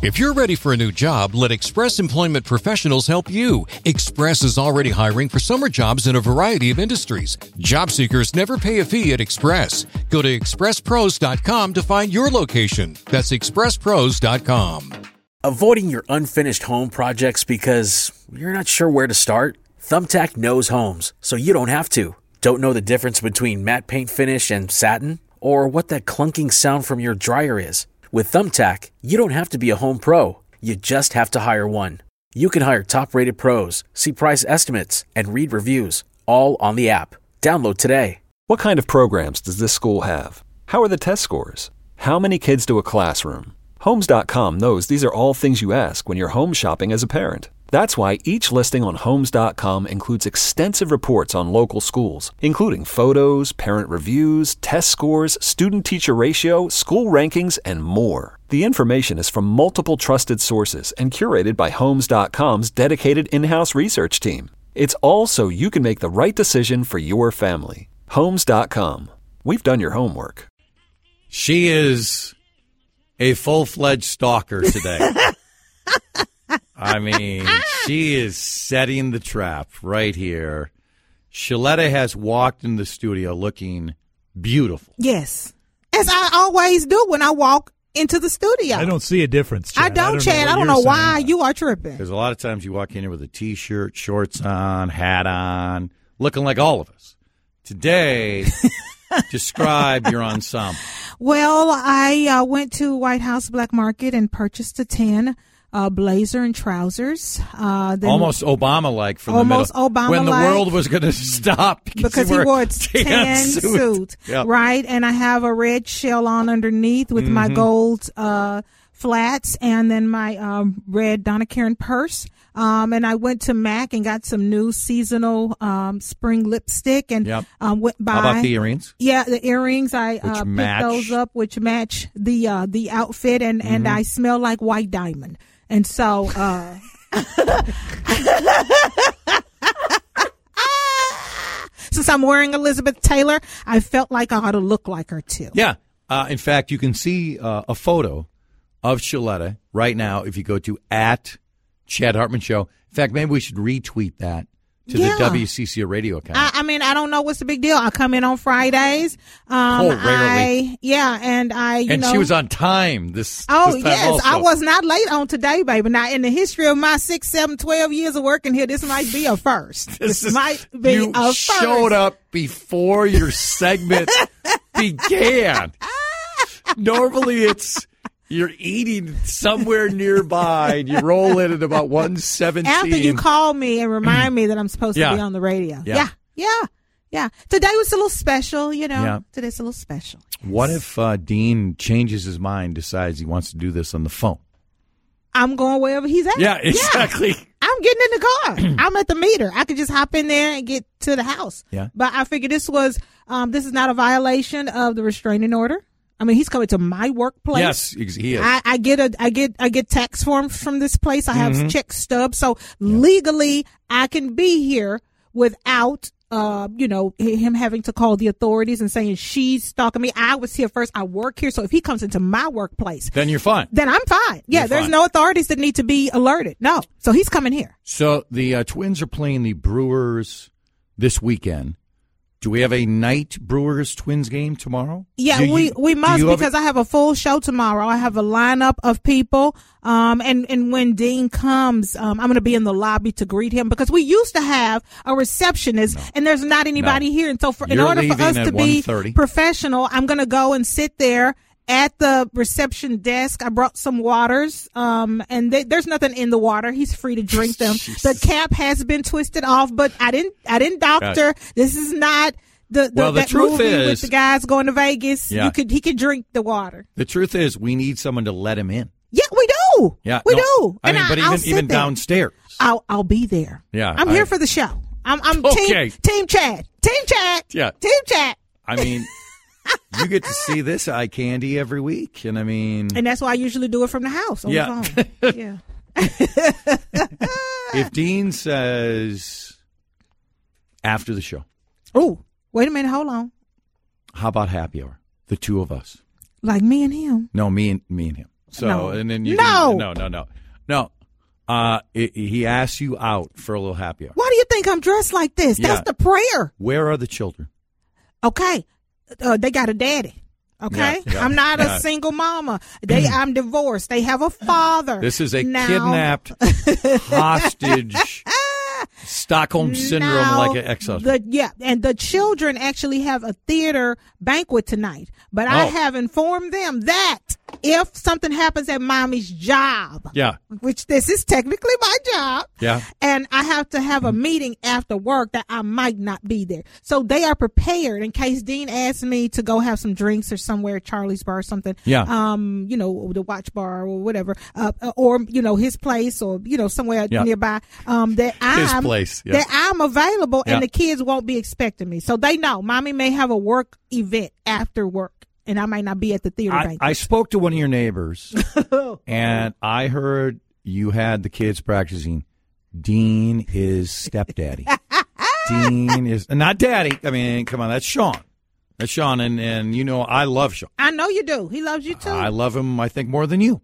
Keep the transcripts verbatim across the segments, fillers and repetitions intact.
If you're ready for a new job, let Express Employment Professionals help you. Express is already hiring for summer jobs in a variety of industries. Job seekers never pay a fee at Express. Go to express pros dot com to find your location. That's express pros dot com. Avoiding your unfinished home projects because you're not sure where to start? Thumbtack knows homes, so you don't have to. Don't know the difference between matte paint finish and satin? Or what that clunking sound from your dryer is? With Thumbtack, you don't have to be a home pro. You just have to hire one. You can hire top-rated pros, see price estimates, and read reviews, all on the app. Download today. What kind of programs does this school have? How are the test scores? How many kids do a classroom? Homes dot com knows these are all things you ask when you're home shopping as a parent. That's why each listing on Homes dot com includes extensive reports on local schools, including photos, parent reviews, test scores, student-teacher ratio, school rankings, and more. The information is from multiple trusted sources and curated by Homes dot com's dedicated in-house research team. It's all so you can make the right decision for your family. Homes dot com. We've done your homework. She is a full-fledged stalker today. I mean, she is setting the trap right here. Shaletta has walked in the studio looking beautiful. Yes. As I always do when I walk into the studio. I don't see a difference, Chad. I don't, I don't Chad. I don't know why you are tripping. Because a lot of times you walk in here with a T-shirt, shorts on, hat on, looking like all of us. Today, describe your ensemble. Well, I uh, went to White House Black Market and purchased a tan uh, blazer and trousers. Uh, then almost Obama-like from almost the middle. Obama-like. When the world was going to stop. Because, because he, he wore a tan, tan suit, suit yep. right? And I have a red shell on underneath with mm-hmm. my gold uh, flats and then my um, red Donna Karan purse. Um, and I went to MAC and got some new seasonal um, spring lipstick and yep. um, went by. How about the earrings? Yeah, the earrings. I uh, picked those up, which match the uh, the outfit, and, mm-hmm. and I smell like white diamond. And so, uh, since I'm wearing Elizabeth Taylor, I felt like I ought to look like her too. Yeah. Uh, in fact, you can see uh, a photo of Shaletta right now if you go to at Chad Hartman Show. In fact, maybe we should retweet that to yeah. the W C C O radio account. I, I mean, I don't know what's the big deal. I come in on Fridays. Um, oh, rarely. I, yeah, and I, you and know. she was on time this, oh, this time yes, also. I was not late on today, baby. Now, in the history of my six, seven, twelve years of working here, this might be a first. This, this is, might be you a first. You showed up before your segment began. Normally, it's you're eating somewhere nearby, and you roll in at about one seventeen. After you call me and remind me that I'm supposed yeah. to be on the radio. Yeah. yeah, yeah, yeah. Today was a little special, you know. Yeah. Today's a little special. What if uh, Dean changes his mind, decides he wants to do this on the phone? I'm going wherever he's at. Yeah, exactly. Yeah. I'm getting in the car. I'm at the meter. I could just hop in there and get to the house. Yeah. But I figured this was, um, this is not a violation of the restraining order. I mean, he's coming to my workplace. Yes, he is. I, I get a, I get, I get tax forms from this place. I have mm-hmm. check stubs, so yeah. legally I can be here without, uh, you know, him having to call the authorities and saying she's stalking me. I was here first. I work here, so if he comes into my workplace, then you're fine. Then I'm fine. Yeah, you're there's fine. no authorities that need to be alerted. No, so he's coming here. So the uh, Twins are playing the Brewers this weekend. Do we have a night Brewers-Twins game tomorrow? Yeah, do we, you, we must because a- I have a full show tomorrow. I have a lineup of people. Um, and, and when Dean comes, um, I'm going to be in the lobby to greet him because we used to have a receptionist no. and there's not anybody no. here. And so for, in You're order for us to be professional, I'm going to go and sit there at the reception desk. I brought some waters, um, and they, there's nothing in the water. He's free to drink them. The cap has been twisted off, but I didn't, I didn't doctor. Right. This is not the, the, well, the that truth movie is, with the guys going to Vegas. Yeah. You could, he could drink the water. The truth is, we need someone to let him in. Yeah, we do. Yeah, we no, do. I and mean, I, but I'll even even there. downstairs, I'll I'll be there. Yeah, I'm I, here for the show. I'm I'm okay. team team Chad, team Chad, yeah, team Chad. I mean, you get to see this eye candy every week, and I mean, and that's why I usually do it from the house on yeah. the phone. Yeah. If Dean says after the show, oh, wait a minute, hold on. How about happy hour? The two of us, like me and him. No, me and me and him. So no. and then you no, didn't- no, no, no, no. Uh, it, he asked you out for a little happy hour. Why do you think I'm dressed like this? Yeah. That's the prayer. Where are the children? Okay, uh, they got a daddy. Okay, Yeah, yeah, I'm not yeah. a single mama. They, I'm divorced. They have a father. This is a now, kidnapped, hostage, Stockholm syndrome now, like an ex-husband. The, yeah, and the children actually have a theater banquet tonight. But I Oh. have informed them that if something happens at mommy's job, Yeah, which this is technically my job, yeah. and I have to have a meeting after work, that I might not be there. So they are prepared in case Dean asks me to go have some drinks or somewhere, Charlie's Bar or something. Yeah. Um, you know, the Watch Bar or whatever, uh, or, you know, his place or, you know, somewhere Yeah. nearby, um, that His I'm, place, yeah. that I'm available Yeah. and the kids won't be expecting me. So they know mommy may have a work event after work and I might not be at the theater I, banquet. I spoke to one of your neighbors, and I heard you had the kids practicing. Dean is stepdaddy. Dean is not daddy. I mean, come on, that's Sean. That's Sean, and, and you know I love Sean. I know you do. He loves you too. I love him, I think, more than you.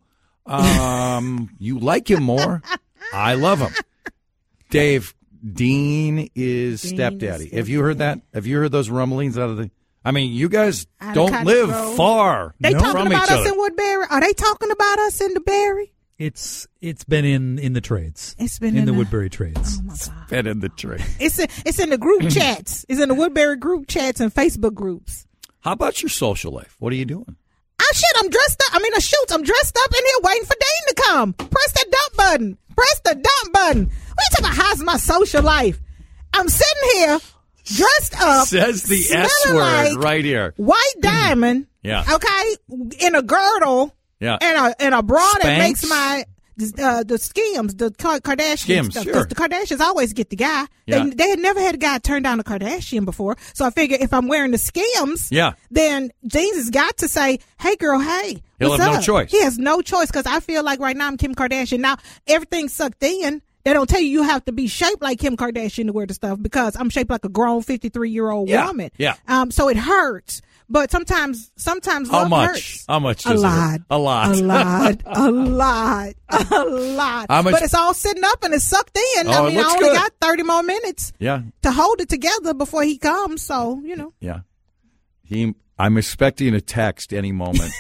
Um, you like him more. I love him. Dave, Dean is Dean stepdaddy. is Have you heard that? Have you heard those rumblings out of the? I mean, you guys Out of don't Cottage live Grove. far They no, talking from about each us other. in Woodbury? Are they talking about us in the Berry? It's it's been in, in the trades. It's been in, in the the- Woodbury trades. Oh my God. Fed in the tree. It's in, it's in the group chats. It's in the Woodbury group chats and Facebook groups. How about your social life? What are you doing? Oh shit, I'm dressed up. I mean, a shoot. I'm dressed up in here waiting for Dean to come. Press that dump button. Press the dump button. What are you talking about? How's my social life? I'm sitting here dressed up. Says the S smelling word like right here. White diamond. Yeah. Okay. In a girdle. Yeah. And a and a bra that Spanx? makes my uh, the Skims, the Ka- Kardashian Skims, stuff. sure. 'Cause the Kardashians always get the guy. Yeah. They, they had never had a guy turn down a Kardashian before. So I figure if I'm wearing the Skims, Yeah. then James has got to say, "Hey, girl, hey." He'll what's have no up? choice. He has no choice because I feel like right now I'm Kim Kardashian. Now everything's sucked in. They don't tell you you have to be shaped like Kim Kardashian to wear the stuff because I'm shaped like a grown fifty-three year old Yeah, woman. yeah. Um. So it hurts, but sometimes, sometimes How love much? hurts. How much A does it hurt? lot. A lot. A lot. A lot. A lot. How much- But it's all sitting up and it's sucked in. Oh, I it mean, I looks only good. got thirty more minutes Yeah. to hold it together before he comes. So you know. Yeah. He. I'm expecting a text any moment.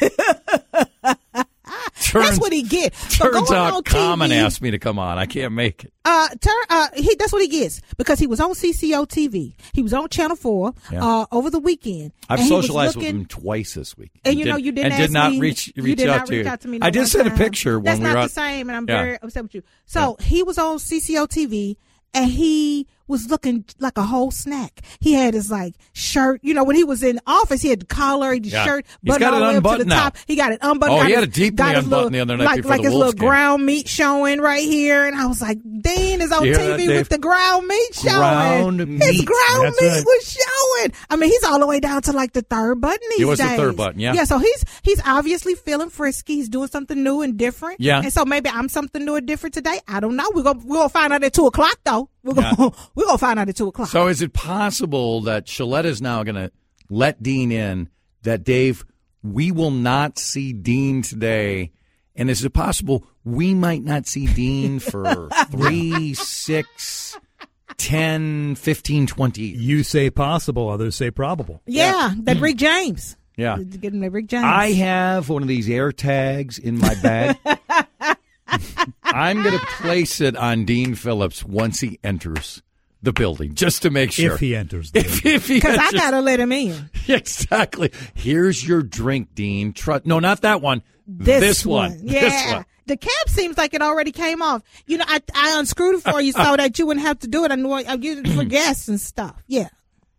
Turns, That's what he gets. For turns going out on Common T V, asked me to come on. I can't make it. Uh, turn, uh, he, that's what he gets because he was on C C O T V. He was on Channel four, Yeah. uh, over the weekend. I've and he was socialized with looking- him twice this week. And you know, you didn't and did ask not me, reach you reach did out not to reach you. out to me. I no did one send a time. picture when That's we not were the out. same, and I'm Yeah. very upset with you. So he was on C C O T V, and he was looking like a whole snack. He had his like shirt. You know, when he was in office, he had the collar, he had the Yeah. shirt, He's buttoned got all it the way up to the unbuttoned now. top. He got it unbuttoned. Oh, got he had his- it deeply got his unbuttoned little- the other night like, before like the his Wolves little game. ground meat showing right here, and I was like, Dean is on You hear T V that, Dave? with the ground meat showing. Ground His meat. ground That's meat right. was showing. I mean, he's all the way down to like the third button these It was the days. third button, yeah. Yeah, so he's he's obviously feeling frisky. He's doing something new and different. Yeah. And so maybe I'm something new and different today. I don't know. We're gonna we're gonna find out at two o'clock though. We're gonna Yeah. we're gonna find out at two o'clock. So is it possible that Shaletta is now going to let Dean in? That Dave, we will not see Dean today, and is it possible we might not see Dean for three, six, ten, fifteen, twenty years? You say possible, others say probable. yeah, that Rick James. Yeah. Get him that Rick James. I have one of these air tags in my bag. I'm going to place it on Dean Phillips once he enters the building, just to make sure. If he enters the If, if he because I enters- gotta let him in. Exactly. Here's your drink, Dean. Tru- no, not that one. This, one. one. Yeah. This one. The cap seems like it already came off. You know, I I unscrewed it for you so that you wouldn't have to do it. I knew I used it for guests and stuff. Yeah.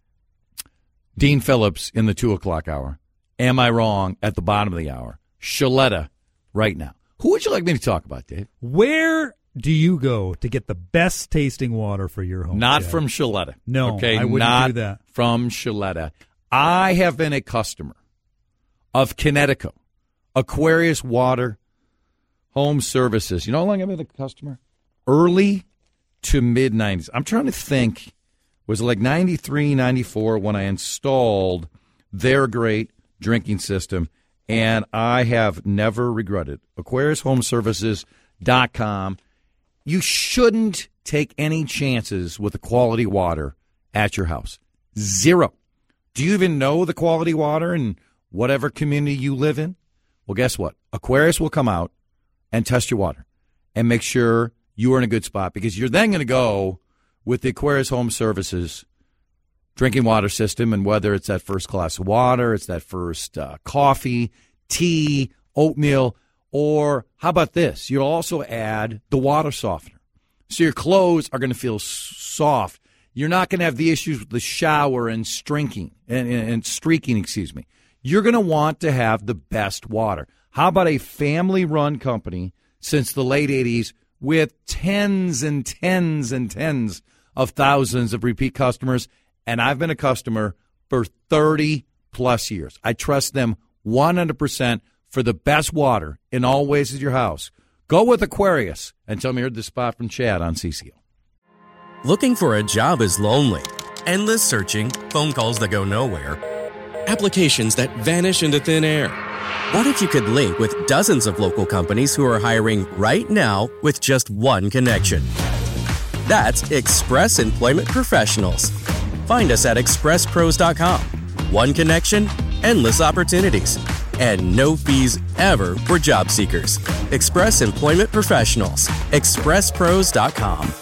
Dean Phillips in the two o'clock hour. Am I wrong at the bottom of the hour? Shaletta right now. Who would you like me to talk about, Dave? Where do you go to get the best tasting water for your home? Not Chad? from Shaletta. No, okay, I wouldn't not do that. From Shaletta. I have been a customer of Connecticut, Aquarius Water Home Services. You know how long I've been a customer? Early to mid nineties. I'm trying to think. Was it like ninety-three, ninety-four when I installed their great drinking system? and I have never regretted. Aquarius Home Services dot com. You shouldn't take any chances with the quality water at your house. Zero. Do you even know the quality water in whatever community you live in? Well, guess what? Aquarius will come out and test your water and make sure you are in a good spot, because you're then going to go with the Aquarius Home Services drinking water system, and whether it's that first glass of water, it's that first uh, coffee, tea, oatmeal, or how about this? You'll also add the water softener. So your clothes are going to feel soft. You're not going to have the issues with the shower and streaking and, and, and streaking, excuse me. You're going to want to have the best water. How about a family-run company since the late eighties with tens and tens and tens of thousands of repeat customers? And I've been a customer for thirty plus years. I trust them one hundred percent for the best water in all ways of your house. Go with Aquarius and tell me you heard this spot from Chad on C C O. Looking for a job is lonely. Endless searching, phone calls that go nowhere, applications that vanish into thin air. What if you could link with dozens of local companies who are hiring right now with just one connection? That's Express Employment Professionals. Find us at express pros dot com. One connection, endless opportunities, and no fees ever for job seekers. Express Employment Professionals. express pros dot com.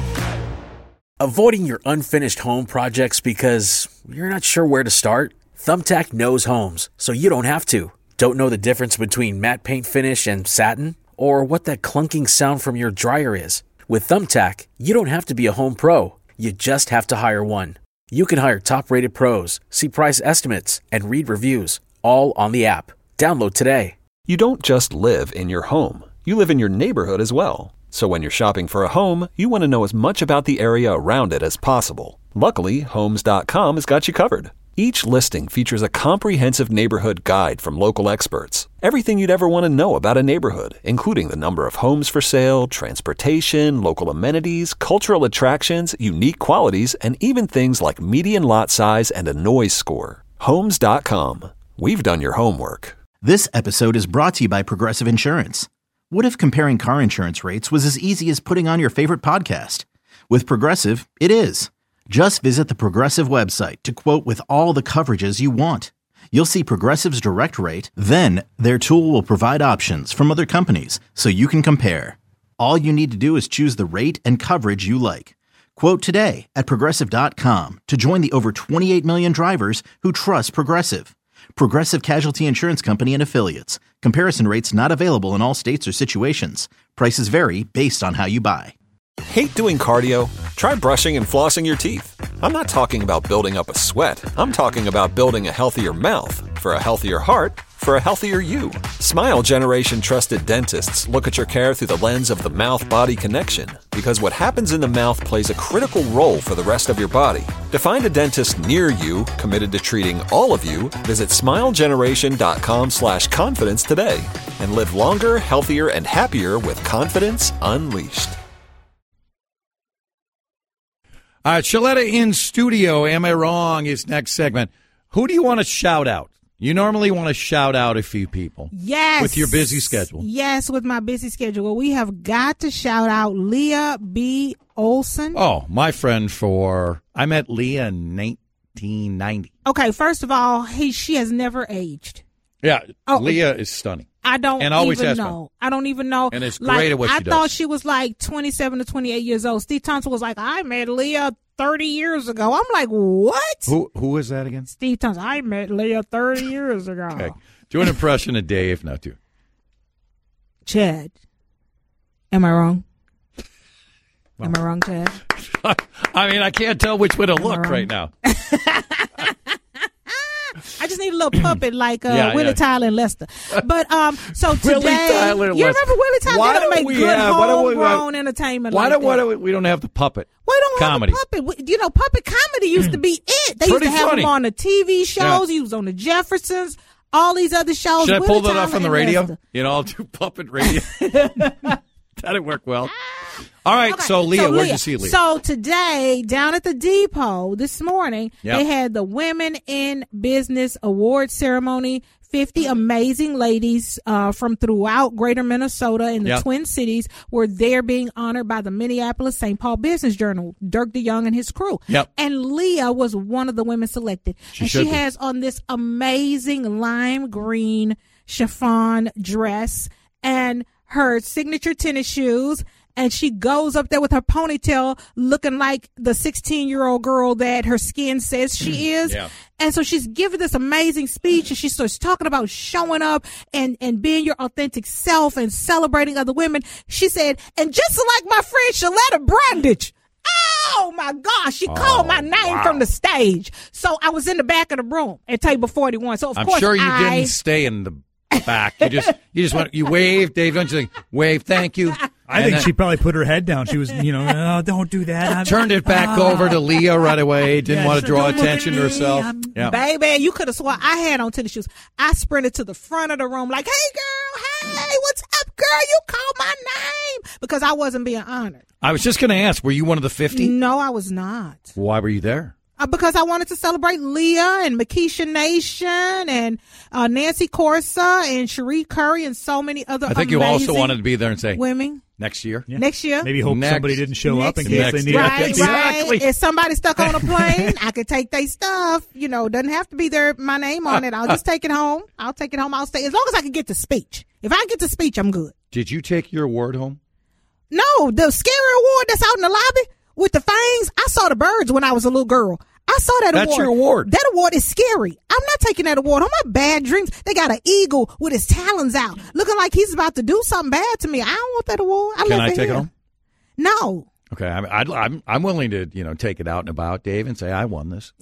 Avoiding your unfinished home projects because you're not sure where to start? Thumbtack knows homes, so you don't have to. Don't know the difference between matte paint finish and satin? Or what that clunking sound from your dryer is? With Thumbtack, you don't have to be a home pro. You just have to hire one. You can hire top-rated pros, see price estimates, and read reviews, all on the app. Download today. You don't just live in your home. You live in your neighborhood as well. So when you're shopping for a home, you want to know as much about the area around it as possible. Luckily, Homes dot com has got you covered. Each listing features a comprehensive neighborhood guide from local experts. Everything you'd ever want to know about a neighborhood, including the number of homes for sale, transportation, local amenities, cultural attractions, unique qualities, and even things like median lot size and a noise score. Homes dot com. We've done your homework. This episode is brought to you by Progressive Insurance. What if comparing car insurance rates was as easy as putting on your favorite podcast? With Progressive, it is. Just visit the Progressive website to quote with all the coverages you want. You'll see Progressive's direct rate, then their tool will provide options from other companies so you can compare. All you need to do is choose the rate and coverage you like. Quote today at progressive dot com to join the over twenty-eight million drivers who trust Progressive. Progressive Casualty Insurance Company and Affiliates. Comparison rates not available in all states or situations. Prices vary based on how you buy. Hate doing cardio? Try brushing and flossing your teeth. I'm not talking about building up a sweat. I'm talking about building a healthier mouth. For a healthier heart, for a healthier you. Smile Generation trusted dentists look at your care through the lens of the mouth-body connection, because what happens in the mouth plays a critical role for the rest of your body. To find a dentist near you committed to treating all of you, visit smile generation dot com slash confidence today and live longer, healthier, and happier with confidence unleashed. All right, Shaletta in studio. Am I wrong? Is next segment. Who do you want to shout out? You normally want to shout out a few people. Yes. With your busy schedule. Yes, with my busy schedule. Well, we have got to shout out Leah B. Olson. Oh, my friend for, I met Leah in nineteen ninety. Okay, first of all, he she has never aged. Yeah, oh, Leah is stunning. I don't and always even has know. Fun. I don't even know. And it's like, great at what she I does. thought she was like twenty-seven to twenty-eight years old. Steve Thompson was like, I met Leah thirty years ago. I'm like, what? Who Who is that again? Steve Thompson. I met Leah thirty years ago. Okay. Do an impression of Dave now, too. Chad. Am I wrong? Am I wrong, Chad? I mean, I can't tell which way to look right now. I just need a little puppet like uh, yeah, Willie yeah. Tyler and Lester. But um, so today, Willie Tyler and you Lester. remember Willie Tyler? Why They don't make we good have, homegrown entertainment. Why like don't that. why don't we, we don't have the puppet? We don't comedy. have a puppet. We, you know, puppet comedy used to be it. They Pretty used to have funny. him on the T V shows. Yeah. He was on the Jeffersons. All these other shows. Should I Willie pull that Tyler off on the and radio? Lester. You know, I'll do puppet radio. That'd work well. All right, Okay, so Leah, so where'd Leah, you see Leah? So today, down at the depot this morning, Yep. they had the Women in Business Award ceremony fifty amazing ladies uh, from throughout greater Minnesota and the yep. Twin Cities were there being honored by the Minneapolis Saint Paul Business Journal, Dirk DeYoung and his crew. Yep. And Leah was one of the women selected. She and she be. has on this amazing lime green chiffon dress and her signature tennis shoes. And she goes up there with her ponytail looking like the sixteen-year-old girl that her skin says she is. Yeah. And so she's giving this amazing speech, and she starts talking about showing up and, and being your authentic self and celebrating other women. She said, and just like my friend Shaletta Brandage. Oh, my gosh. She oh, called my name wow. from the stage. So I was in the back of the room at table forty-one. So, of I'm course, sure you I, didn't stay in the back. You just you just went, you waved, Dave, don't you think? Wave, thank you. I and think then, she probably put her head down. She was, you know, oh, don't do that. I'm, turned it back uh, over to Leah right away. Didn't yeah, want to draw don't look attention at to me. herself. I'm- Yeah. Baby, you could have sworn I had on tennis shoes. I sprinted to the front of the room like, hey, girl, hey, what's up, girl? You called my name. Because I wasn't being honored. I was just going to ask, were you one of the fifty? No, I was not. Why were you there? Uh, because I wanted to celebrate Leah and Makisha Nation and uh, Nancy Corsa and Cherie Curry and so many other I think you also amazing wanted to be there and say, women. next year. Yeah. Next year. Maybe hope Next- somebody didn't show up in Next case year. they needed Right, Exactly. right. If somebody stuck on a plane, I could take their stuff. You know, doesn't have to be there, my name on it. I'll just take it home. I'll take it home. I'll stay. As long as I can get the speech. If I get the speech, I'm good. Did you take your award home? No, the scary award that's out in the lobby with the fangs, I saw the birds when I was a little girl. I saw that That's award. your award. That award is scary. I'm not taking that award. On my bad dreams, they got an eagle with his talons out, looking like he's about to do something bad to me. I don't want that award. I Can left I it take here. it home? No. Okay, I'm, I'd, I'm I'm willing to you know take it out and about, Dave, and say I won this.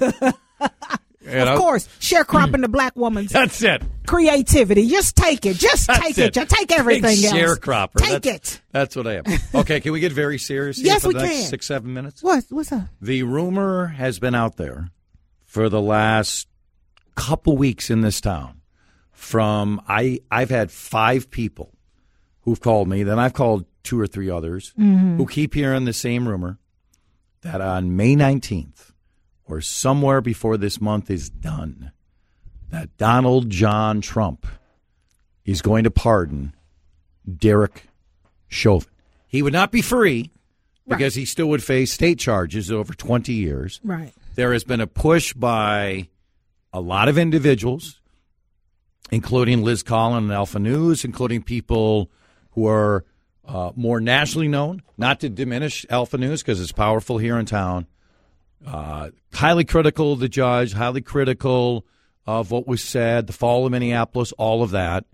You Of know? course, sharecropping the black woman's That's it. creativity. Just take it. Just That's take it. it. Just take everything Big else. sharecropper. Take That's, it. That's what I am. Okay, can we get very serious here Yes, for we the next can. six, seven minutes? What? What's up? The rumor has been out there for the last couple weeks in this town. From I, I've had five people who've called me. Then I've called two or three others Mm-hmm. who keep hearing the same rumor that on May nineteenth or somewhere before this month is done, that Donald John Trump is going to pardon Derek Chauvin. He would not be free because he still would face state charges over twenty years. Right. There has been a push by a lot of individuals, including Liz Collin and Alpha News, including people who are uh, more nationally known, not to diminish Alpha News because it's powerful here in town, uh, highly critical of the judge, highly critical of what was said, the fall of Minneapolis, all of that.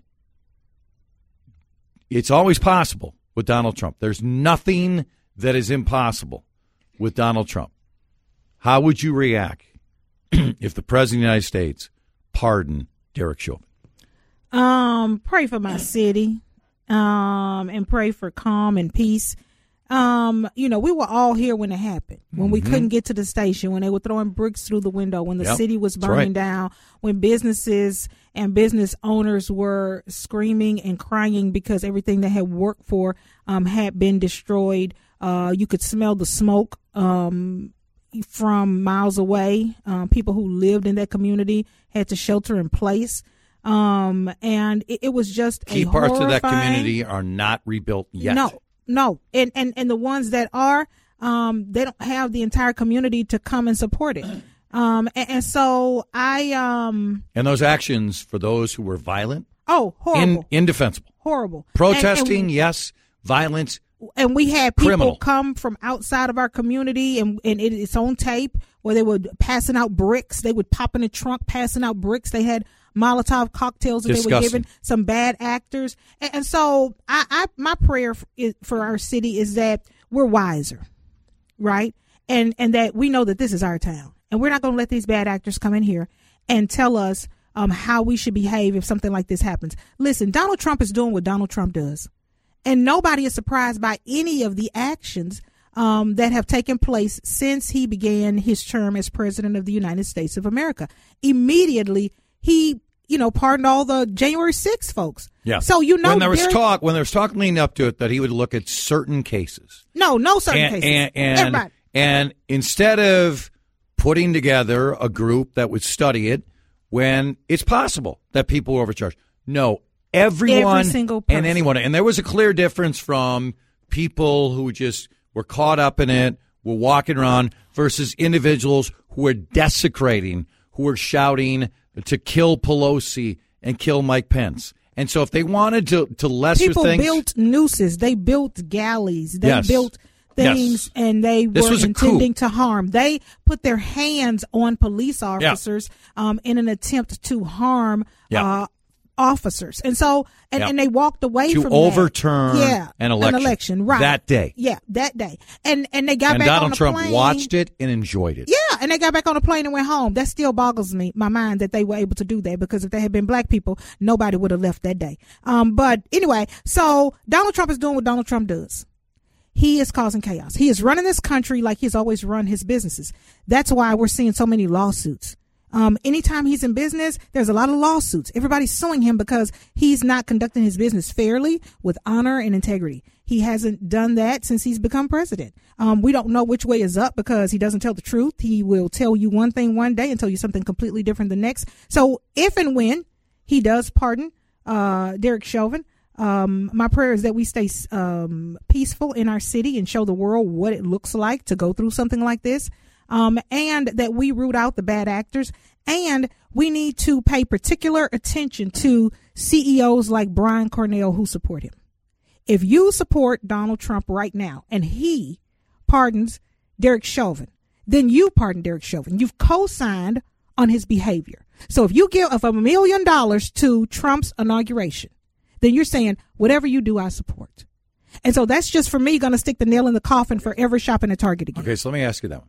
It's always possible with Donald Trump. There's nothing that is impossible with Donald Trump. How would you react if the President of the United States pardoned Derek Chauvin? Um, pray for my city, um, and pray for calm and peace. Um, you know, we were all here when it happened, when mm-hmm. we couldn't get to the station, when they were throwing bricks through the window, when the yep. city was That's burning right. down, when businesses and business owners were screaming and crying because everything they had worked for um, had been destroyed. Uh, you could smell the smoke um, from miles away. Um, people who lived in that community had to shelter in place. Um, and it, it was just Key a parts of that horrifying- community are not rebuilt yet. No. No, and, and and the ones that are, um, they don't have the entire community to come and support it. Um, and, and so I, um, And those actions for those who were violent, oh, horrible, in, indefensible. horrible. Protesting, And- and- yes. Violence, And we had people criminal. come from outside of our community, and, and it, it's on tape where they were passing out bricks. They would pop in the trunk, passing out bricks. They had Molotov cocktails that they were Disgusting. giving some bad actors. And, and so I, I, my prayer for, is, for our city is that we're wiser, right? And, and that we know that this is our town, and we're not going to let these bad actors come in here and tell us um, how we should behave if something like this happens. Listen, Donald Trump is doing what Donald Trump does. And nobody is surprised by any of the actions um, that have taken place since he began his term as president of the United States of America. Immediately, he, you know, pardoned all the January sixth folks. yeah. So, you know, when there was there- talk, when there was talk leading up to it, that he would look at certain cases. No, no certain and, cases. And, and, Everybody. and instead of putting together a group that would study it, when it's possible that people were overcharged. No, everyone Every single person. and anyone. And there was a clear difference from people who just were caught up in it, were walking around, versus individuals who were desecrating, who were shouting to kill Pelosi and kill Mike Pence. And so if they wanted to, to lesser People things. People built nooses. They built galleys. They Yes. built things, Yes. and they This were was a intending coup. to harm. They put their hands on police officers um, in an attempt to harm Yeah. uh, officers. And so, and, Yeah. and they walked away To from overturn that. Yeah, an election. right. That day. Yeah, that day. And and they got And back on Donald the Trump plane. watched it and enjoyed it. Yeah, and they got back on the plane and went home. That still boggles me, my mind, that they were able to do that, because if they had been black people, nobody would have left that day. Um, but anyway, so Donald Trump is doing what Donald Trump does. He is causing chaos. He is running this country like he's always run his businesses. That's why we're seeing so many lawsuits. Um, anytime he's in business, there's a lot of lawsuits. Everybody's suing him because he's not conducting his business fairly, with honor and integrity. He hasn't done that since he's become president. Um, we don't know which way is up because he doesn't tell the truth. He will tell you one thing one day and tell you something completely different the next. So if and when he does pardon uh, Derek Chauvin, um, my prayer is that we stay um, peaceful in our city and show the world what it looks like to go through something like this. Um, and that we root out the bad actors. And we need to pay particular attention to C E Os like Brian Cornell who support him. If you support Donald Trump right now and he pardons Derek Chauvin, then you pardon Derek Chauvin. You've co-signed on his behavior. So if you give of a million dollars to Trump's inauguration, then you're saying, whatever you do, I support. And so that's just, for me, going to stick the nail in the coffin for ever shopping at Target again. Okay, so let me ask you that one.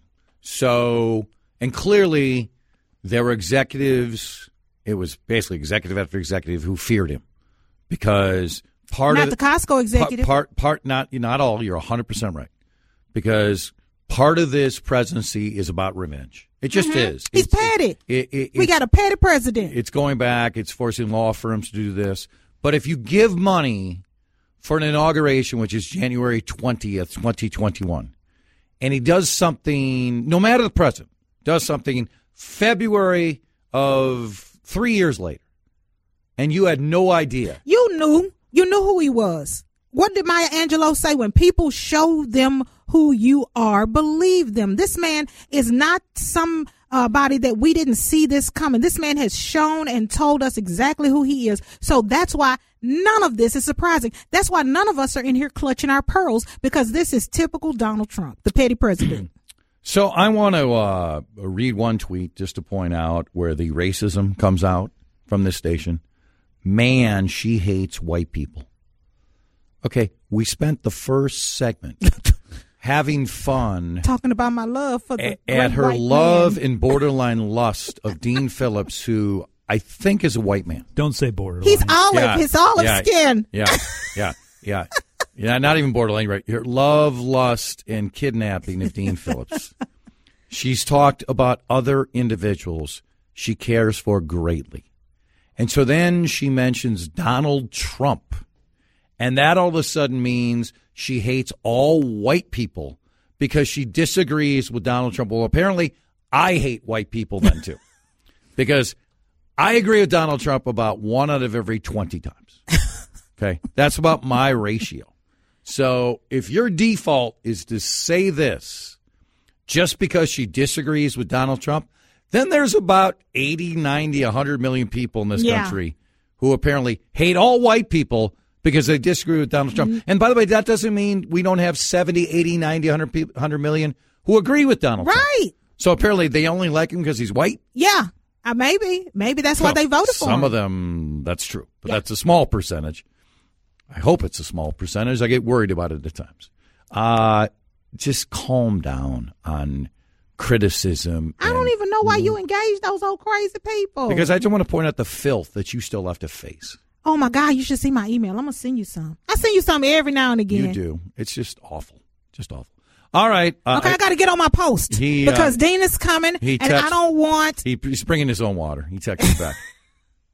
So, and clearly there were executives, it was basically executive after executive who feared him because part Not of the Costco executive. Part, part, part not, not all, you're one hundred percent right. Because part of this presidency is about revenge. It just Mm-hmm. is. He's It's- petty. It, it, We it's- got a petty president. It's going back. It's forcing law firms to do this. But if you give money for an inauguration, which is January twentieth, twenty twenty-one, and he does something, no matter the president, does something February of three years later, and you had no idea. You knew. You knew who he was. What did Maya Angelou say? When people show them who you are, believe them. This man is not some uh, body that we didn't see this coming. This man has shown and told us exactly who he is. So that's why none of this is surprising. That's why none of us are in here clutching our pearls, because this is typical Donald Trump, the petty president. So I want to uh, read one tweet just to point out where the racism comes out from this station. Man, she hates white people. Okay, we spent the first segment having fun Talking about my love for the at, great at her white love man. and borderline lust of Dean Phillips, who I think is a white man. Don't say borderline. He's olive. Yeah, His olive yeah, skin. Yeah, yeah, yeah. Yeah, not even borderline, right? Her love, lust, and kidnapping of Dean Phillips. She's talked about other individuals she cares for greatly. And so then she mentions Donald Trump. And that all of a sudden means she hates all white people because she disagrees with Donald Trump. Well, apparently I hate white people then, too, because I agree with Donald Trump about one out of every twenty times. Okay, that's about my ratio. So if your default is to say this just because she disagrees with Donald Trump, then there's about eighty, ninety, one hundred million people in this Yeah. country who apparently hate all white people because they disagree with Donald Trump. Mm-hmm. And by the way, that doesn't mean we don't have seventy, eighty, ninety, one hundred, people, one hundred million who agree with Donald Trump. Right. So apparently they only like him because he's white? Yeah. Uh, maybe. Maybe that's why Well, they voted for him. Some of them, that's true. But Yeah. that's a small percentage. I hope it's a small percentage. I get worried about it at times. Uh, just calm down on criticism. I don't and- even know why you engage those old crazy people. Because I just want to point out the filth that you still have to face. Oh, my God, you should see my email. I'm going to send you some. I send you some every now and again. You do. It's just awful. Just awful. All right. Uh, Okay, I, got to get on my post he, uh, because Dean is coming, he and I text- don't want. he, he's bringing his own water. He texted back.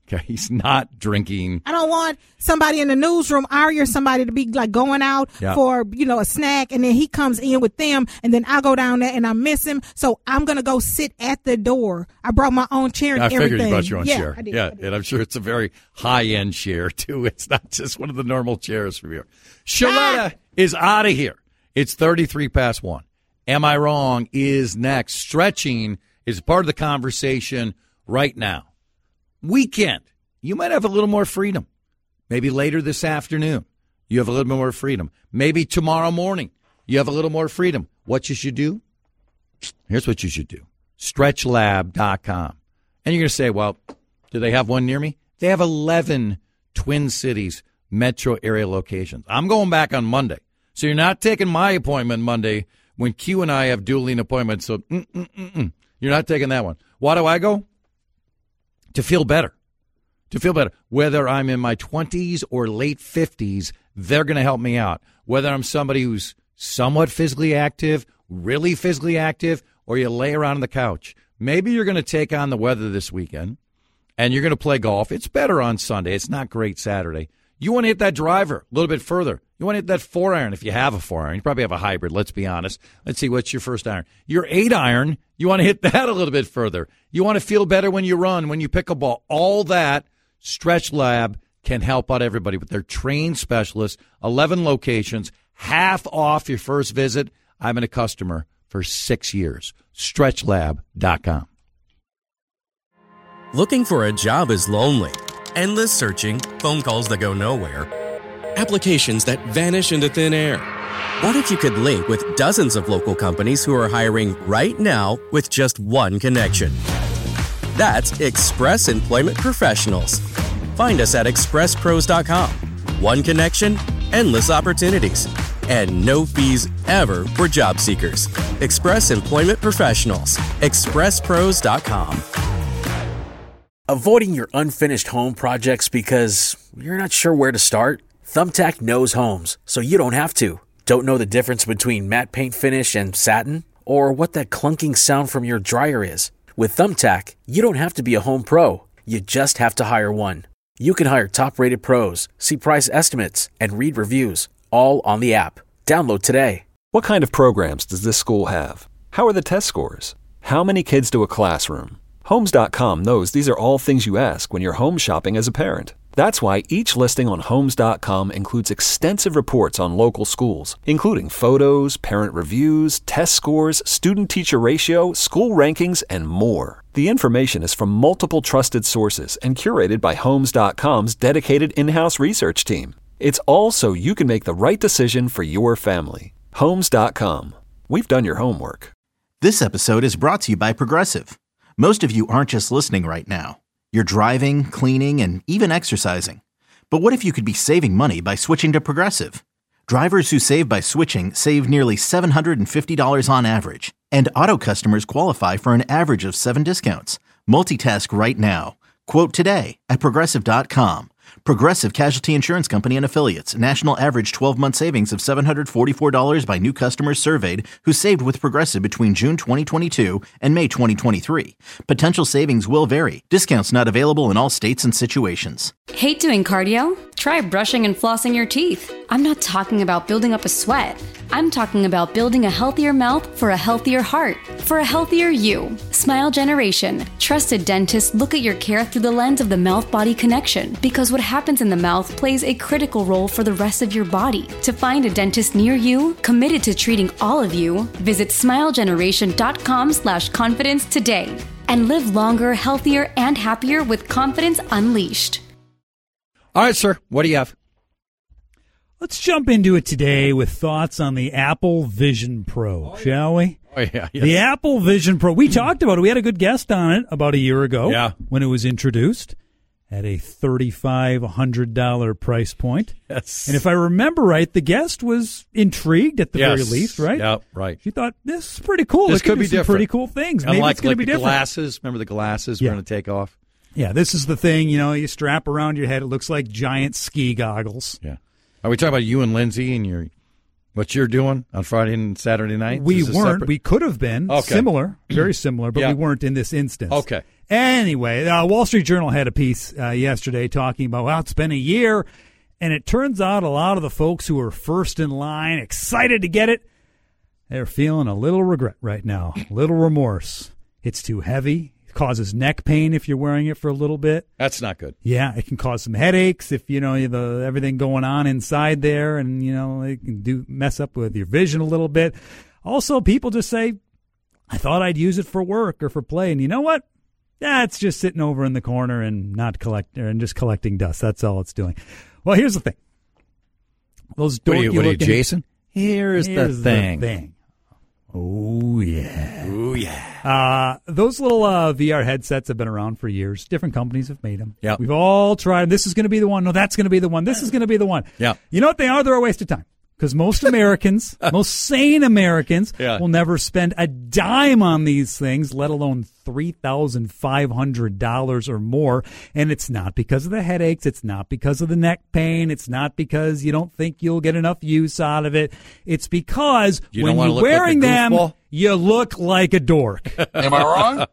Okay, he's not drinking. I don't want somebody in the newsroom, Ari or somebody, to be like going out yeah. for, you know, a snack, and then he comes in with them, and then I go down there and I miss him. So I'm going to go sit at the door. I brought my own chair and I everything. figured you brought your own yeah, chair. I did, yeah, I did. and I'm sure it's a very high-end chair, too. It's not just one of the normal chairs from here. Shaletta ah! is out of here. It's thirty-three past one. Am I Wrong is next. Stretching is part of the conversation right now. Weekend. You might have a little more freedom. Maybe later this afternoon, you have a little bit more freedom. Maybe tomorrow morning, you have a little more freedom. What you should do? Here's what you should do. stretch lab dot com. And you're going to say, well, do they have one near me? They have eleven Twin Cities metro area locations. I'm going back on Monday. So you're not taking my appointment Monday when Q and I have dueling appointments. So mm, mm, mm, mm. You're not taking that one. Why do I go? To feel better. To feel better. Whether I'm in my twenties or late fifties, they're going to help me out. Whether I'm somebody who's somewhat physically active, really physically active, or you lay around on the couch. Maybe you're going to take on the weather this weekend, and you're going to play golf. It's better on Sunday. It's not great Saturday. You want to hit that driver a little bit further. You want to hit that four iron if you have a four iron. You probably have a hybrid, let's be honest. Let's see, what's your first iron? Your eight iron, you want to hit that a little bit further. You want to feel better when you run, when you pick a ball. All that, Stretch Lab can help out everybody with their trained specialists, eleven locations, half off your first visit. I've been a customer for six years. stretch lab dot com. Looking for a job is lonely. Endless searching, phone calls that go nowhere, applications that vanish into thin air. What if you could link with dozens of local companies who are hiring right now with just one connection? That's Express Employment Professionals. Find us at express pros dot com. One connection, endless opportunities, and no fees ever for job seekers. Express Employment Professionals. express pros dot com. Avoiding your unfinished home projects because you're not sure where to start? Thumbtack knows homes, so you don't have to. Don't know the difference between matte paint finish and satin? Or what that clunking sound from your dryer is? With Thumbtack, you don't have to be a home pro. You just have to hire one. You can hire top-rated pros, see price estimates, and read reviews, all on the app. Download today. What kind of programs does this school have? How are the test scores? How many kids do a classroom? Homes dot com knows these are all things you ask when you're home shopping as a parent. That's why each listing on Homes dot com includes extensive reports on local schools, including photos, parent reviews, test scores, student-teacher ratio, school rankings, and more. The information is from multiple trusted sources and curated by Homes dot com's dedicated in-house research team. It's all so you can make the right decision for your family. Homes dot com. We've done your homework. This episode is brought to you by Progressive. Most of you aren't just listening right now. You're driving, cleaning, and even exercising. But what if you could be saving money by switching to Progressive? Drivers who save by switching save nearly seven hundred fifty dollars on average. And auto customers qualify for an average of seven discounts. Multitask right now. Quote today at progressive dot com. Progressive Casualty Insurance Company and Affiliates. National average twelve-month savings of seven hundred forty-four dollars by new customers surveyed who saved with Progressive between June twenty twenty-two and May twenty twenty-three. Potential savings will vary. Discounts not available in all states and situations. Hate doing cardio? Try brushing and flossing your teeth. I'm not talking about building up a sweat. I'm talking about building a healthier mouth for a healthier heart, for a healthier you. Smile Generation. Trusted dentists look at your care through the lens of the mouth-body connection, because what happens in the mouth plays a critical role for the rest of your body. To find a dentist near you, committed to treating all of you, visit smile generation dot com slash confidence today and live longer, healthier, and happier with confidence unleashed. All right, sir. What do you have? Let's jump into it today with thoughts on the Apple Vision Pro, oh, shall we? Oh, yeah. Yes. The Apple Vision Pro. We talked about it. We had a good guest on it about a year ago yeah. when it was introduced at a thirty-five hundred dollars price point. Yes. And if I remember right, the guest was intrigued at the yes. very least, right? Yeah, right. She thought, this is pretty cool. This it could, could be some different. pretty cool things. Maybe Unlike it's going like to be the different. glasses. Remember the glasses yeah. we're going to take off? Yeah, this is the thing, you know, you strap around your head. It looks like giant ski goggles. Yeah. Are we talking about you and Lindsay and your what you're doing on Friday and Saturday night? We weren't. Separate? We could have been okay. similar, very similar, but yeah. we weren't in this instance. Okay. Anyway, uh, Wall Street Journal had a piece uh, yesterday talking about, well, it's been a year, and it turns out a lot of the folks who are first in line, excited to get it, they're feeling a little regret right now, a little remorse. It's too heavy. It causes neck pain if you're wearing it for a little bit. That's not good. Yeah, it can cause some headaches if, you know, the everything going on inside there, and, you know, it can do mess up with your vision a little bit. Also, people just say, I thought I'd use it for work or for play, and you know what? Yeah, it's just sitting over in the corner and not collect and just collecting dust. That's all it's doing. Well, here's the thing. Those what are you, what are you Jason? Here's, here's the thing. The thing. Oh, yeah. Oh, yeah. Uh, those little uh, V R headsets have been around for years. Different companies have made them. Yep. We've all tried. This is going to be the one. No, that's going to be the one. This is going to be the one. Yeah. You know what they are? They're a waste of time. Because most Americans, most sane Americans, yeah. will never spend a dime on these things, let alone three thousand five hundred dollars or more. And it's not because of the headaches. It's not because of the neck pain. It's not because you don't think you'll get enough use out of it. It's because you when you're wearing like them, you look like a dork. Am I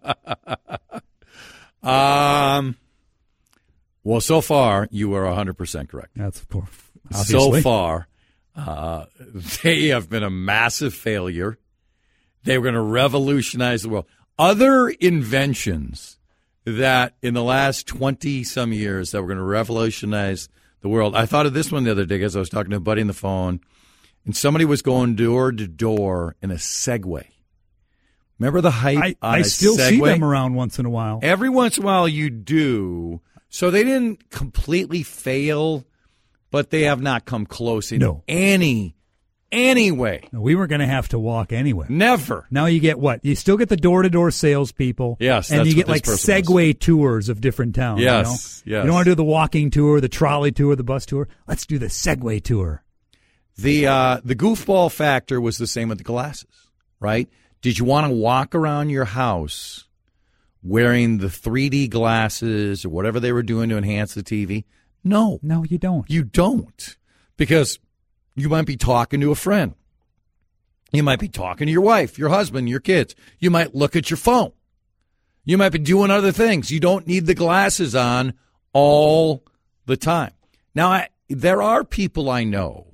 wrong? um. Well, so far, you are one hundred percent correct. That's poor. So far. Uh, they have been a massive failure. They were going to revolutionize the world. Other inventions that in the last twenty-some years that were going to revolutionize the world. I thought of this one the other day because I was talking to a buddy on the phone, and somebody was going door to door in a Segway. Remember the hype I, on I a still Segway? see them around once in a while. Every once in a while you do. So they didn't completely fail, but they have not come close in no. any, any way. No, we weren't going to have to walk anyway. Never. Now you get what? You still get the door-to-door salespeople. Yes, and that's you get what like this person Segway was. tours of different towns. Yes, you know? yes. You don't want to do the walking tour, the trolley tour, the bus tour. Let's do the Segway tour. The uh, the goofball factor was the same with the glasses, right? Did you want to walk around your house wearing the three D glasses or whatever they were doing to enhance the T V? No. No, you don't. You don't. Because you might be talking to a friend. You might be talking to your wife, your husband, your kids. You might look at your phone. You might be doing other things. You don't need the glasses on all the time. Now, I, there are people I know.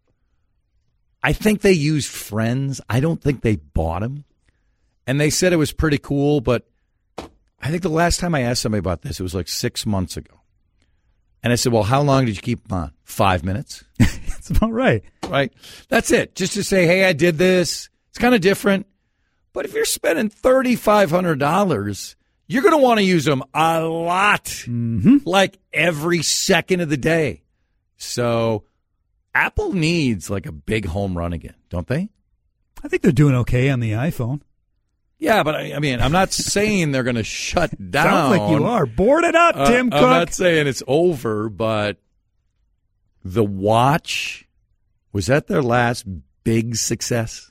I think they used Friends. I don't think they bought them. And they said it was pretty cool, but I think the last time I asked somebody about this, it was like six months ago. And I said, well, how long did you keep them on? Five minutes. That's about right. Right. That's it. Just to say, hey, I did this. It's kind of different. But if you're spending three thousand five hundred dollars, you're going to want to use them a lot, mm-hmm. like every second of the day. So Apple needs like a big home run again, don't they? I think they're doing okay on the iPhone. Yeah, but I, I mean, I'm not saying they're going to shut down. Sounds like you are. Board it up, uh, Tim Cook. I'm not saying it's over, but the Watch, was that their last big success?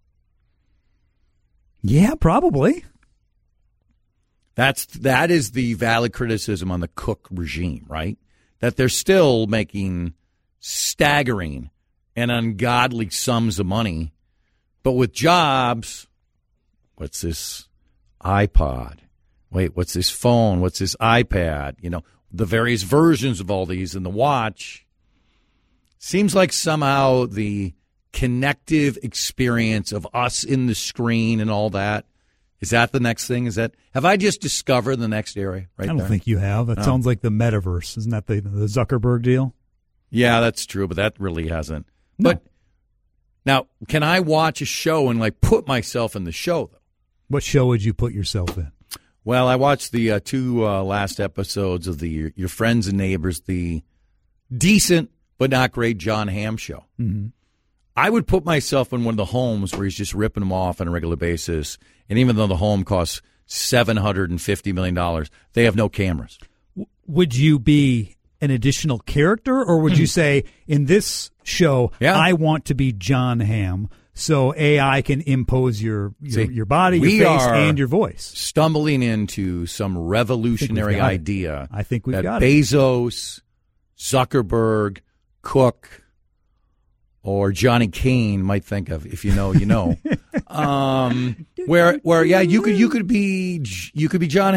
Yeah, probably. That's that is the valid criticism on the Cook regime, right? That they're still making staggering and ungodly sums of money, but with Jobs, what's this iPod? Wait, what's this phone? What's this iPad? You know, the various versions of all these in the Watch. Seems like somehow the connective experience of us in the screen and all that, is that the next thing? Is that, have I just discovered the next area right I don't there? think you have. That No. sounds like the metaverse. Isn't that the, the Zuckerberg deal? Yeah, that's true, but that really hasn't. No. But now, can I watch a show and like put myself in the show, though? What show would you put yourself in? Well, I watched the uh, two uh, last episodes of the Your Friends and Neighbors, the decent but not great John Hamm show. Mm-hmm. I would put myself in one of the homes where he's just ripping them off on a regular basis, and even though the home costs seven hundred fifty million dollars, they have no cameras. W- would you be an additional character, or would you say, in this show, Yeah. I want to be John Hamm, so A I can impose your your, See, your body, we your face, are and your voice? Stumbling into some revolutionary got it. idea. I think we've that got it. Bezos, Zuckerberg, Cook, or Johnny Kane might think of. If you know, you know. um, where, where, yeah, you could, you could be, you could be John Hamm.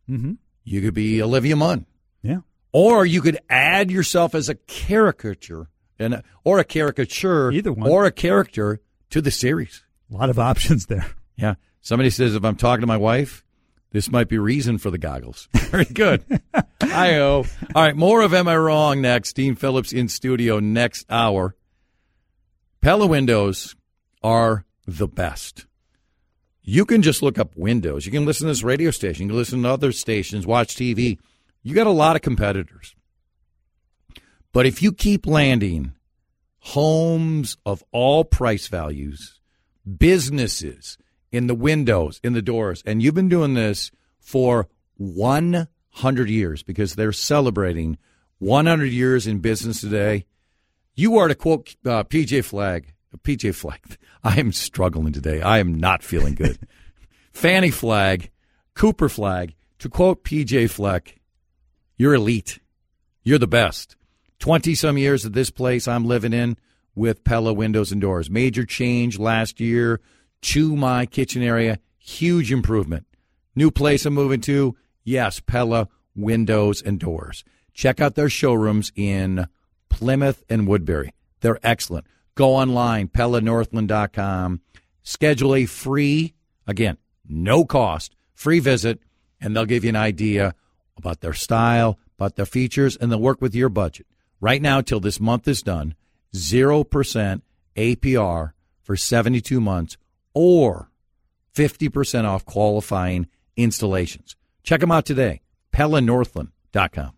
Mm-hmm. You could be Olivia Munn. Yeah. Or you could add yourself as a caricature, and a, or a caricature, Either one. or a character to the series. A lot of options there. Yeah. Somebody says, if I'm talking to my wife, this might be reason for the goggles. Very good. Hi-oh. All right, more of Am I Wrong next. Dean Phillips in studio next hour. Pella windows are the best. You can just look up windows. You can listen to this radio station. You can listen to other stations, watch T V. You got a lot of competitors. But if you keep landing homes of all price values, businesses in the windows, in the doors, and you've been doing this for one hundred years because they're celebrating one hundred years in business today, you are, to quote uh, P J Flagg, P J Flagg, I am struggling today. I am not feeling good. Fannie Flagg, Cooper Flagg, to quote P J Flagg, you're elite. You're the best. twenty-some years at this place I'm living in with Pella Windows and Doors. Major change last year to my kitchen area. Huge improvement. New place I'm moving to, yes, Pella Windows and Doors. Check out their showrooms in Plymouth and Woodbury. They're excellent. Go online, Pella Northland dot com. Schedule a free, again, no cost, free visit, and they'll give you an idea about their style, about their features, and they'll work with your budget. Right now, till this month is done, zero percent A P R for seventy-two months or fifty percent off qualifying installations. Check them out today, Pella Northland dot com.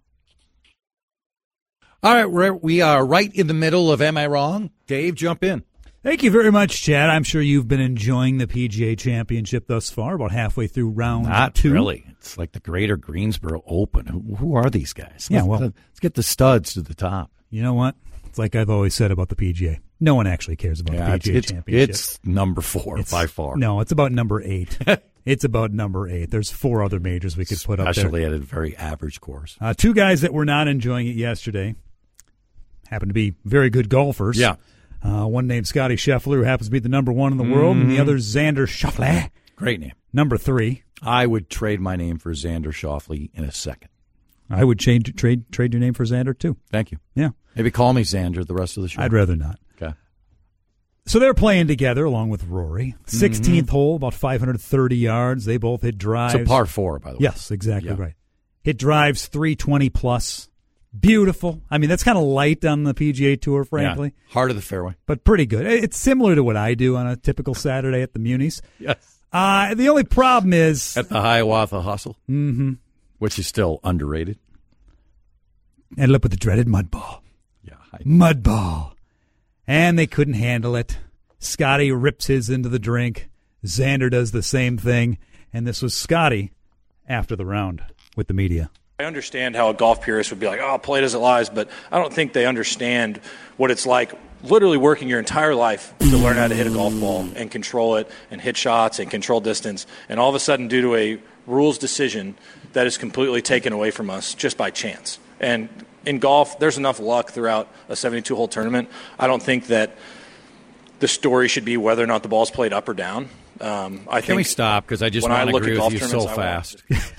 All right, we're, we are right in the middle of Am I Wrong? Dave, jump in. Thank you very much, Chad. I'm sure you've been enjoying the P G A Championship thus far, about halfway through round Not two. Not really. It's like the Greater Greensboro Open. Who, who are these guys? Yeah, let's, well, let's get the studs to the top. You know what? It's like I've always said about the P G A. No one actually cares about yeah, the P G A it's, Championship. It's number four it's, by far. No, it's about number eight. It's about number eight. There's four other majors we could put up there. Especially at a very average course. Uh, two guys that were not enjoying it yesterday happen to be very good golfers. Yeah. Uh, one named Scotty Scheffler, who happens to be the number one in the mm-hmm. world, and the other Xander Schauffele. Great name. Number three. I would trade my name for Xander Schauffele in a second. I would change trade trade your name for Xander, too. Thank you. Yeah. Maybe call me Xander the rest of the show. I'd rather not. Okay. So they're playing together along with Rory. sixteenth mm-hmm. hole, about five hundred thirty yards. They both hit drives. It's a par four, by the way. Yes, exactly yeah. right. Hit drives three twenty plus. Beautiful. I mean, that's kind of light on the P G A Tour, frankly. Yeah, heart of the fairway. But pretty good. It's similar to what I do on a typical Saturday at the Munis. Yes. Uh, the only problem is... At the Hiawatha Hustle. Mm-hmm. Which is still underrated. Ended up with the dreaded mud ball. Yeah. I... Mud ball. And they couldn't handle it. Scotty rips his into the drink. Xander does the same thing. And this was Scotty after the round with the media. I understand how a golf purist would be like, oh, play doesn't lies, but I don't think they understand what it's like literally working your entire life to learn how to hit a golf ball and control it and hit shots and control distance. And all of a sudden, due to a rules decision, that is completely taken away from us just by chance. And in golf, there's enough luck throughout a seventy-two hole tournament. I don't think that the story should be whether or not the ball's played up or down. Um, I Can think we stop? Because I just want to agree with you so fast.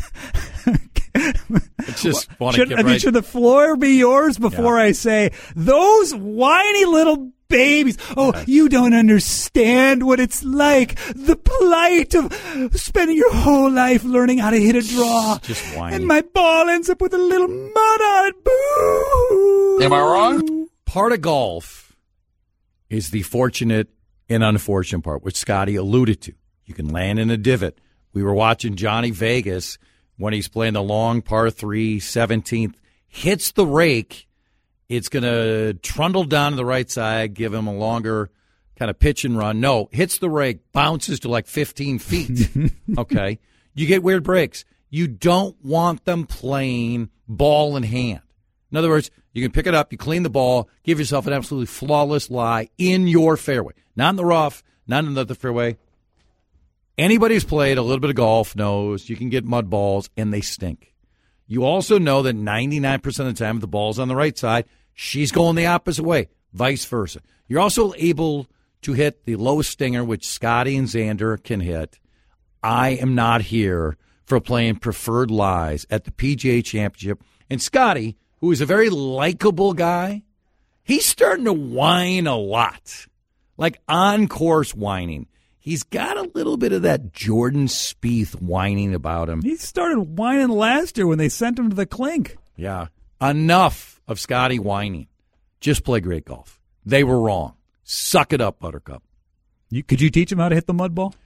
I just want to should, get I right. mean, should the floor be yours before yeah. I say, those whiny little babies, oh, yes. you don't understand what it's like, the plight of spending your whole life learning how to hit a draw. Just whiny. And my ball ends up with a little mud on it. Boo! Am I wrong? Part of golf is the fortunate and unfortunate part, which Scotty alluded to. You can land in a divot. We were watching Johnny Vegas when he's playing the long par three, seventeenth, hits the rake. It's going to trundle down to the right side, give him a longer kind of pitch and run. No, hits the rake, bounces to like fifteen feet. Okay. You get weird breaks. You don't want them playing ball in hand. In other words, you can pick it up, you clean the ball, give yourself an absolutely flawless lie in your fairway. Not in the rough, not in the fairway. Anybody who's played a little bit of golf knows you can get mud balls, and they stink. You also know that ninety-nine percent of the time, if the ball's on the right side, she's going the opposite way, vice versa. You're also able to hit the low stinger, which Scotty and Xander can hit. I am not here for playing Preferred Lies at the P G A Championship. And Scotty, who is a very likable guy, he's starting to whine a lot, like on-course whining. He's got a little bit of that Jordan Spieth whining about him. He started whining last year when they sent him to the clink. Yeah. Enough of Scotty whining. Just play great golf. They were wrong. Suck it up, Buttercup. You, could you teach him how to hit the mud ball?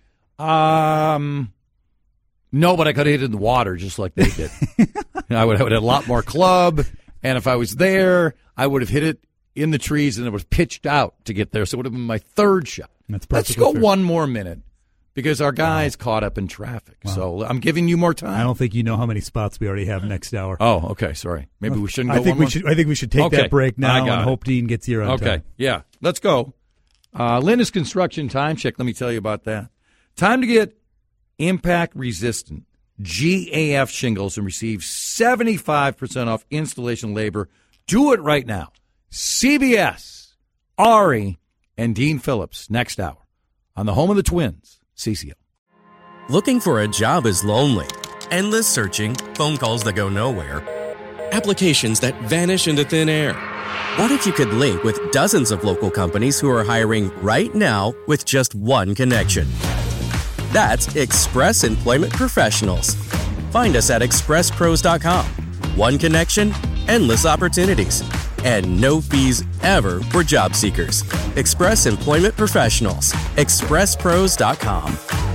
Um, no, but I could have hit it in the water just like they did. I would have had a lot more club, and if I was there, I would have hit it in the trees, and it was pitched out to get there, so it would have been my third shot. That's Let's go fair. one more minute because our guy's wow. caught up in traffic. Wow. So I'm giving you more time. I don't think you know how many spots we already have next hour. Oh, okay. Sorry. Maybe we shouldn't go I think one we more? should. I think we should take okay. that break now and it. hope Dean gets here on okay. time. Okay. Yeah. Let's go. Uh, Linus Construction Time Check. Let me tell you about that. Time to get impact-resistant G A F shingles and receive seventy-five percent off installation labor. Do it right now. C B S, Ari, and Dean Phillips next hour on the home of the Twins, C C L. Looking for a job is lonely. Endless searching, phone calls that go nowhere, applications that vanish into thin air. What if you could link with dozens of local companies who are hiring right now with just one connection? That's Express Employment Professionals. Find us at express pros dot com. One connection, endless opportunities, and no fees ever for job seekers. Express Employment Professionals. express pros dot com.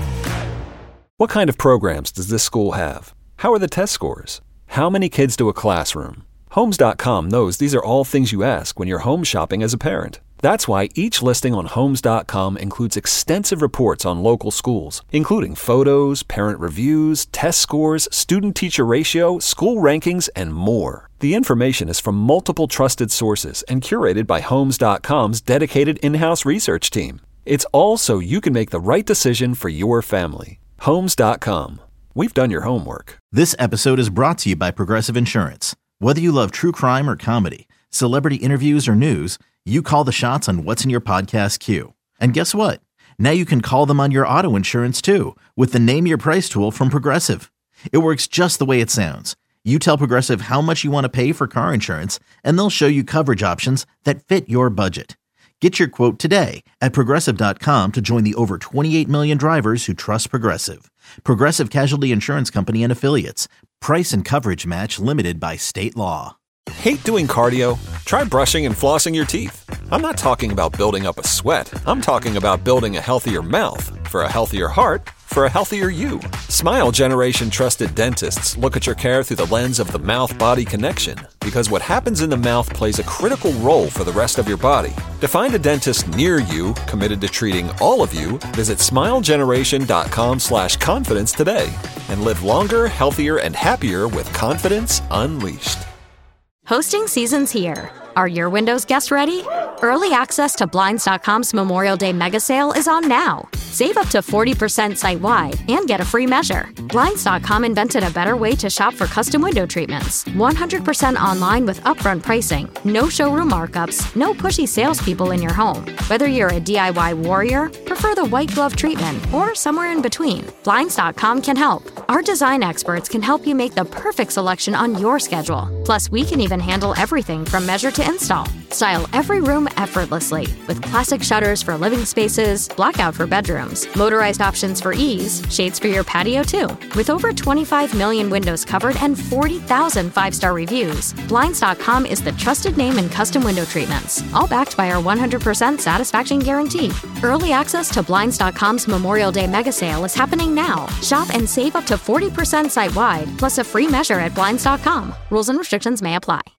What kind of programs does this school have? How are the test scores? How many kids do a classroom? Homes dot com knows these are all things you ask when you're home shopping as a parent. That's why each listing on Homes dot com includes extensive reports on local schools, including photos, parent reviews, test scores, student-teacher ratio, school rankings, and more. The information is from multiple trusted sources and curated by Homes dot com's dedicated in-house research team. It's all so you can make the right decision for your family. Homes dot com. We've done your homework. This episode is brought to you by Progressive Insurance. Whether you love true crime or comedy, celebrity interviews or news, you call the shots on what's in your podcast queue. And guess what? Now you can call them on your auto insurance too with the Name Your Price tool from Progressive. It works just the way it sounds. You tell Progressive how much you want to pay for car insurance, and they'll show you coverage options that fit your budget. Get your quote today at Progressive dot com to join the over twenty-eight million drivers who trust Progressive. Progressive Casualty Insurance Company and Affiliates. Price and coverage match limited by state law. Hate doing cardio? Try brushing and flossing your teeth. I'm not talking about building up a sweat. I'm talking about building a healthier mouth for a healthier heart for a healthier you. Smile Generation trusted dentists look at your care through the lens of the mouth-body connection, because what happens in the mouth plays a critical role for the rest of your body. To find a dentist near you committed to treating all of you, visit smile generation dot com slash confidence today and live longer, healthier, and happier with confidence unleashed. Hosting season's here. Are your windows guests ready? Early access to Blinds dot com's Memorial Day mega sale is on now. Save up to forty percent site-wide and get a free measure. Blinds dot com invented a better way to shop for custom window treatments. one hundred percent online with upfront pricing, no showroom markups, no pushy salespeople in your home. Whether you're a D I Y warrior, prefer the white glove treatment, or somewhere in between, Blinds dot com can help. Our design experts can help you make the perfect selection on your schedule. Plus, we can even handle everything from measure to install. Style every room effortlessly with classic shutters for living spaces, blackout for bedrooms, motorized options for ease, shades for your patio too. With over twenty-five million windows covered and forty thousand five-star reviews, Blinds dot com is the trusted name in custom window treatments, all backed by our one hundred percent satisfaction guarantee. Early access to Blinds dot com's Memorial Day mega sale is happening now. Shop and save up to forty percent site-wide, plus a free measure at Blinds dot com. Rules and restrictions may apply.